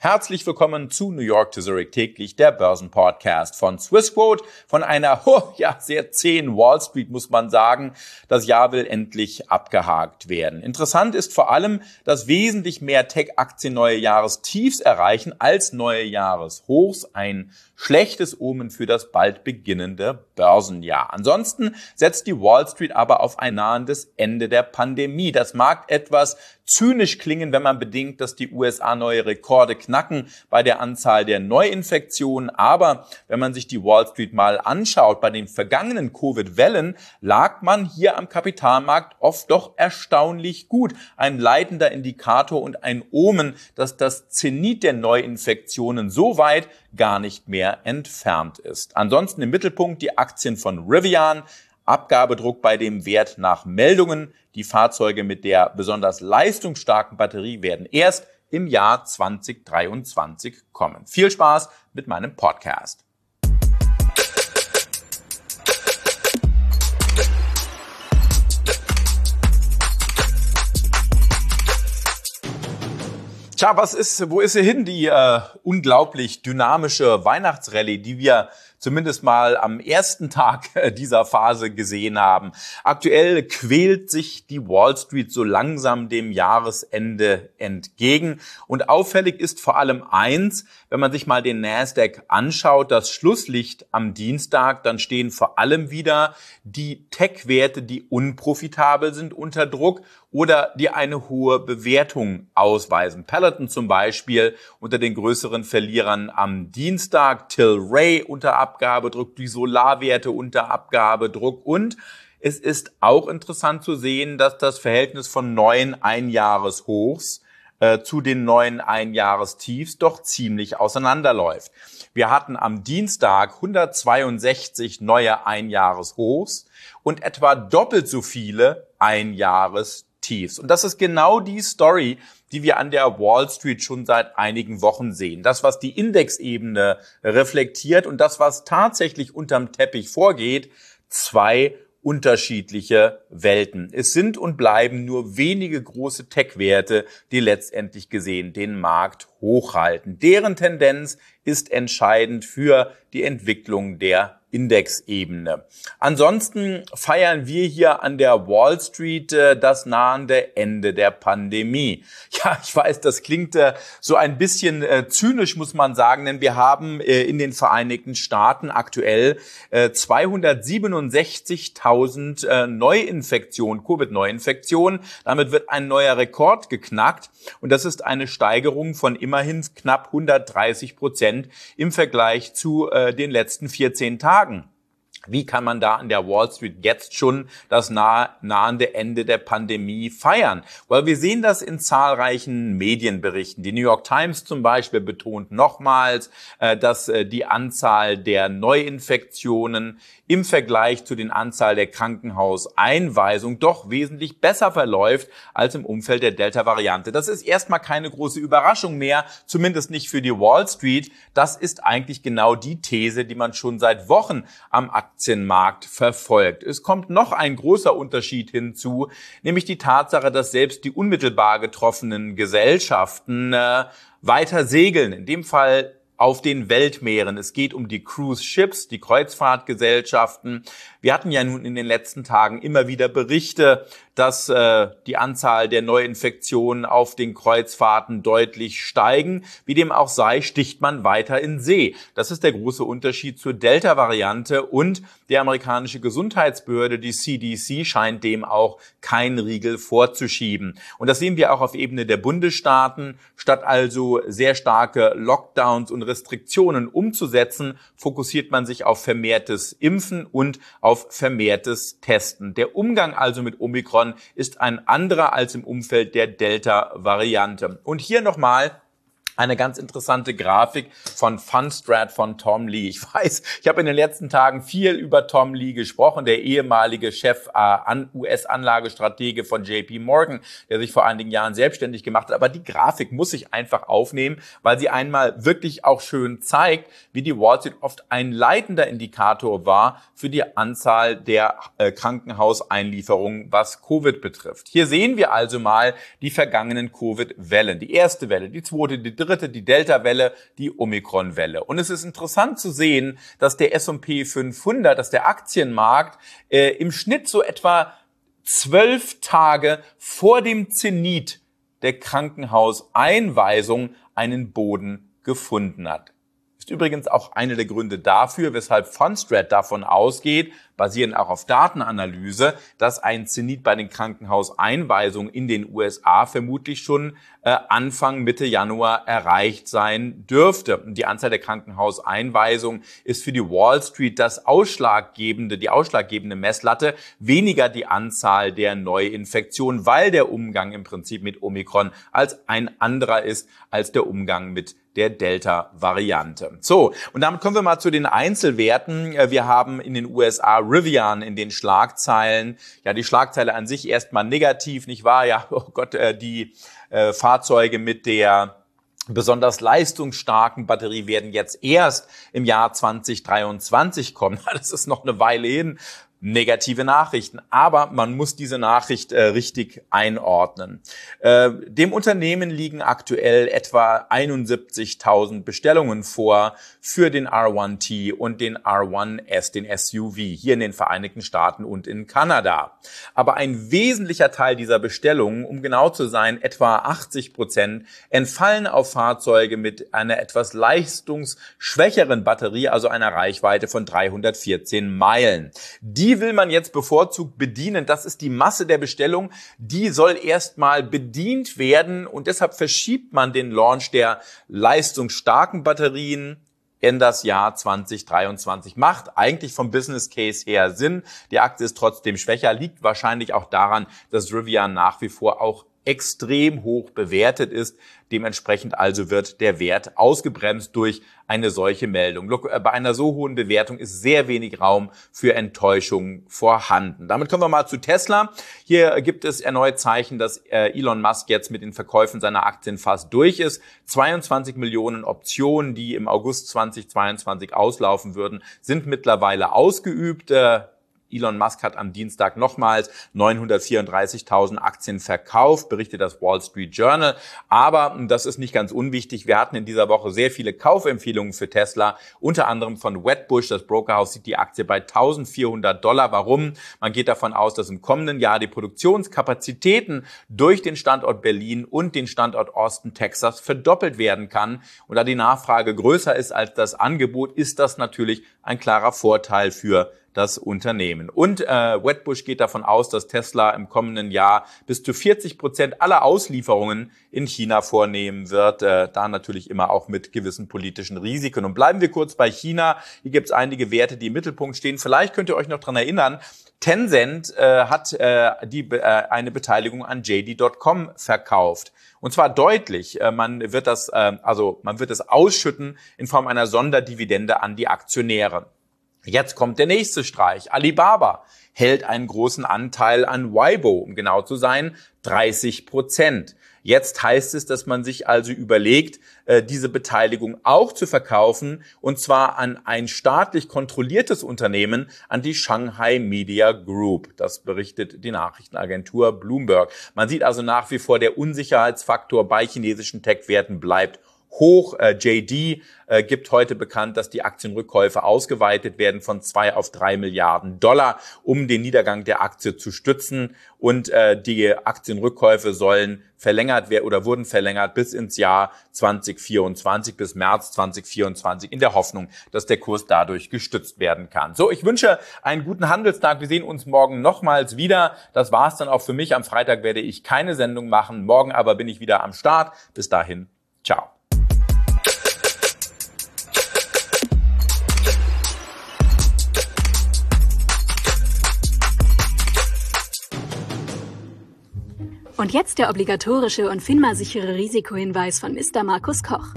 Herzlich willkommen zu New York to Zurich täglich, der Börsenpodcast von Swissquote. Von einer sehr zähen Wall Street muss man sagen, das Jahr will endlich abgehakt werden. Interessant ist vor allem, dass wesentlich mehr Tech-Aktien neue Jahrestiefs erreichen als neue Jahreshochs. Ein schlechtes Omen für das bald beginnende Börsenjahr. Ansonsten setzt die Wall Street aber auf ein nahendes Ende der Pandemie. Das mag etwas zynisch klingen, wenn man bedenkt, dass die USA neue Rekorde knacken bei der Anzahl der Neuinfektionen. Aber wenn man sich die Wall Street mal anschaut, bei den vergangenen Covid-Wellen lag man hier am Kapitalmarkt oft doch erstaunlich gut. Ein leitender Indikator und ein Omen, dass das Zenit der Neuinfektionen so weit gar nicht mehr entfernt ist. Ansonsten im Mittelpunkt die Aktien von Rivian, Abgabedruck bei dem Wert nach Meldungen. Die Fahrzeuge mit der besonders leistungsstarken Batterie werden erst im Jahr 2023 kommen. Viel Spaß mit meinem Podcast. Tja, wo ist sie hin, die unglaublich dynamische Weihnachtsrallye, die wir zumindest mal am ersten Tag dieser Phase gesehen haben. Aktuell quält sich die Wall Street so langsam dem Jahresende entgegen. Und auffällig ist vor allem eins, wenn man sich mal den Nasdaq anschaut, das Schlusslicht am Dienstag, dann stehen vor allem wieder die Tech-Werte, die unprofitabel sind, unter Druck oder die eine hohe Bewertung ausweisen. Peloton zum Beispiel unter den größeren Verlierern am Dienstag, Tilray unter Abgabedruck, die Solarwerte unter Abgabedruck und es ist auch interessant zu sehen, dass das Verhältnis von neuen Einjahreshochs zu den neuen Einjahrestiefs doch ziemlich auseinanderläuft. Wir hatten am Dienstag 162 neue Einjahreshochs und etwa doppelt so viele Einjahrestiefs. Und das ist genau die Story, die wir an der Wall Street schon seit einigen Wochen sehen. Das, was die Indexebene reflektiert und das, was tatsächlich unterm Teppich vorgeht, zwei unterschiedliche Welten. Es sind und bleiben nur wenige große Tech-Werte, die letztendlich gesehen den Markt hochhalten. Deren Tendenz ist entscheidend für die Entwicklung der Indexebene. Ansonsten feiern wir hier an der Wall Street das nahende Ende der Pandemie. Ja, ich weiß, das klingt so ein bisschen zynisch, muss man sagen, denn wir haben in den Vereinigten Staaten aktuell 267.000 Neuinfektionen, Covid-Neuinfektionen. Damit wird ein neuer Rekord geknackt und das ist eine Steigerung von immerhin knapp 130% im Vergleich zu den letzten 14 Tagen. Wie kann man da an der Wall Street jetzt schon das nahende Ende der Pandemie feiern? Weil wir sehen das in zahlreichen Medienberichten. Die New York Times zum Beispiel betont nochmals, dass die Anzahl der Neuinfektionen im Vergleich zu den Anzahl der Krankenhauseinweisungen doch wesentlich besser verläuft als im Umfeld der Delta-Variante. Das ist erstmal keine große Überraschung mehr, zumindest nicht für die Wall Street. Das ist eigentlich genau die These, die man schon seit Wochen am Aktienmarkt verfolgt. Es kommt noch ein großer Unterschied hinzu, nämlich die Tatsache, dass selbst die unmittelbar getroffenen Gesellschaften weiter segeln. In dem Fall auf den Weltmeeren. Es geht um die Cruise Ships, die Kreuzfahrtgesellschaften. Wir hatten ja nun in den letzten Tagen immer wieder Berichte, dass die Anzahl der Neuinfektionen auf den Kreuzfahrten deutlich steigen. Wie dem auch sei, sticht man weiter in See. Das ist der große Unterschied zur Delta-Variante und die amerikanische Gesundheitsbehörde, die CDC, scheint dem auch keinen Riegel vorzuschieben. Und das sehen wir auch auf Ebene der Bundesstaaten. Statt also sehr starke Lockdowns und Restriktionen umzusetzen, fokussiert man sich auf vermehrtes Impfen und auf vermehrtes Testen. Der Umgang also mit Omikron ist ein anderer als im Umfeld der Delta-Variante. Und hier nochmal eine ganz interessante Grafik von Fundstrat von Tom Lee. Ich weiß, ich habe in den letzten Tagen viel über Tom Lee gesprochen, der ehemalige Chef US-Anlagestratege von JP Morgan, der sich vor einigen Jahren selbstständig gemacht hat. Aber die Grafik muss ich einfach aufnehmen, weil sie einmal wirklich auch schön zeigt, wie die Wall Street oft ein leitender Indikator war für die Anzahl der Krankenhauseinlieferungen, was Covid betrifft. Hier sehen wir also mal die vergangenen Covid-Wellen. Die erste Welle, die zweite, die dritte, dritte, die Delta-Welle, die Omikron-Welle. Und es ist interessant zu sehen, dass der S&P 500, dass der Aktienmarkt im Schnitt so etwa 12 Tage vor dem Zenit der Krankenhauseinweisung einen Boden gefunden hat. Ist übrigens auch einer der Gründe dafür, weshalb Fundstrat davon ausgeht, basierend auch auf Datenanalyse, dass ein Zenit bei den Krankenhauseinweisungen in den USA vermutlich schon Anfang, Mitte Januar erreicht sein dürfte. Und die Anzahl der Krankenhauseinweisungen ist für die Wall Street die ausschlaggebende Messlatte, weniger die Anzahl der Neuinfektionen, weil der Umgang im Prinzip mit Omikron als ein anderer ist als der Umgang mit der Delta-Variante. So, und damit kommen wir mal zu den Einzelwerten. Wir haben in den USA Rivian in den Schlagzeilen. Ja, die Schlagzeile an sich erstmal negativ, nicht wahr? Ja, oh Gott, die Fahrzeuge mit der besonders leistungsstarken Batterie werden jetzt erst im Jahr 2023 kommen. Das ist noch eine Weile hin. Negative Nachrichten, aber man muss diese Nachricht richtig einordnen. Dem Unternehmen liegen aktuell etwa 71.000 Bestellungen vor für den R1T und den R1S, den SUV, hier in den Vereinigten Staaten und in Kanada. Aber ein wesentlicher Teil dieser Bestellungen, um genau zu sein, etwa 80%, entfallen auf Fahrzeuge mit einer etwas leistungsschwächeren Batterie, also einer Reichweite von 314 Meilen. Die will man jetzt bevorzugt bedienen. Das ist die Masse der Bestellung. Die soll erstmal bedient werden und deshalb verschiebt man den Launch der leistungsstarken Batterien in das Jahr 2023. Macht eigentlich vom Business Case her Sinn. Die Aktie ist trotzdem schwächer, liegt wahrscheinlich auch daran, dass Rivian nach wie vor auch extrem hoch bewertet ist. Dementsprechend also wird der Wert ausgebremst durch eine solche Meldung. Bei einer so hohen Bewertung ist sehr wenig Raum für Enttäuschung vorhanden. Damit kommen wir mal zu Tesla. Hier gibt es erneut Zeichen, dass Elon Musk jetzt mit den Verkäufen seiner Aktien fast durch ist. 22 Millionen Optionen, die im August 2022 auslaufen würden, sind mittlerweile ausgeübt. Elon Musk hat am Dienstag nochmals 934.000 Aktien verkauft, berichtet das Wall Street Journal. Aber das ist nicht ganz unwichtig. Wir hatten in dieser Woche sehr viele Kaufempfehlungen für Tesla, unter anderem von Wedbush. Das Brokerhaus sieht die Aktie bei $1.400. Warum? Man geht davon aus, dass im kommenden Jahr die Produktionskapazitäten durch den Standort Berlin und den Standort Austin, Texas, verdoppelt werden kann. Und da die Nachfrage größer ist als das Angebot, ist das natürlich ein klarer Vorteil für das Unternehmen. Und Wedbush geht davon aus, dass Tesla im kommenden Jahr bis zu 40% aller Auslieferungen in China vornehmen wird, da natürlich immer auch mit gewissen politischen Risiken. Und bleiben wir kurz bei China. Hier gibt es einige Werte, die im Mittelpunkt stehen. Vielleicht könnt ihr euch noch dran erinnern, Tencent hat eine Beteiligung an JD.com verkauft. Und zwar deutlich. Man wird das ausschütten in Form einer Sonderdividende an die Aktionäre. Jetzt kommt der nächste Streich. Alibaba hält einen großen Anteil an Weibo, um genau zu sein, 30%. Jetzt heißt es, dass man sich also überlegt, diese Beteiligung auch zu verkaufen, und zwar an ein staatlich kontrolliertes Unternehmen, an die Shanghai Media Group. Das berichtet die Nachrichtenagentur Bloomberg. Man sieht also nach wie vor, der Unsicherheitsfaktor bei chinesischen Tech-Werten bleibt hoch. JD gibt heute bekannt, dass die Aktienrückkäufe ausgeweitet werden von 2 auf 3 Milliarden $, um den Niedergang der Aktie zu stützen. Und die Aktienrückkäufe sollen verlängert werden oder wurden verlängert bis ins Jahr 2024, bis März 2024, in der Hoffnung, dass der Kurs dadurch gestützt werden kann. So, ich wünsche einen guten Handelstag. Wir sehen uns morgen nochmals wieder. Das war's dann auch für mich. Am Freitag werde ich keine Sendung machen. Morgen aber bin ich wieder am Start. Bis dahin, ciao. Und jetzt der obligatorische und FINMA-sichere Risikohinweis von Mr. Markus Koch.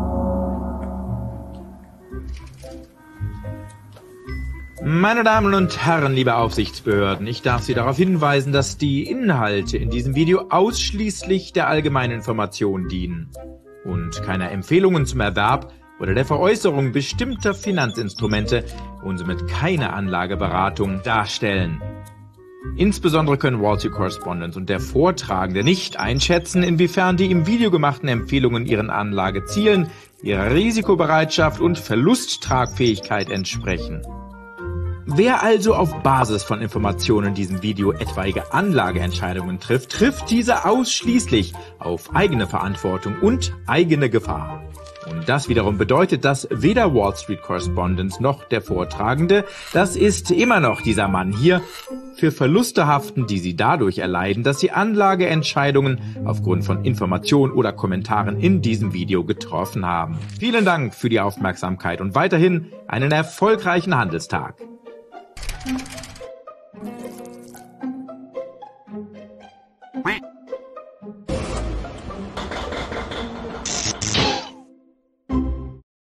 Meine Damen und Herren, liebe Aufsichtsbehörden, ich darf Sie darauf hinweisen, dass die Inhalte in diesem Video ausschließlich der allgemeinen Information dienen und keine Empfehlungen zum Erwerb oder der Veräußerung bestimmter Finanzinstrumente und somit keine Anlageberatung darstellen. Insbesondere können Wall Street Correspondent und der Vortragende nicht einschätzen, inwiefern die im Video gemachten Empfehlungen ihren Anlagezielen, ihrer Risikobereitschaft und Verlusttragfähigkeit entsprechen. Wer also auf Basis von Informationen in diesem Video etwaige Anlageentscheidungen trifft, trifft diese ausschließlich auf eigene Verantwortung und eigene Gefahr. Und das wiederum bedeutet, dass weder Wall Street Correspondent noch der Vortragende, das ist immer noch dieser Mann hier, für Verluste haften, die sie dadurch erleiden, dass sie Anlageentscheidungen aufgrund von Informationen oder Kommentaren in diesem Video getroffen haben. Vielen Dank für die Aufmerksamkeit und weiterhin einen erfolgreichen Handelstag.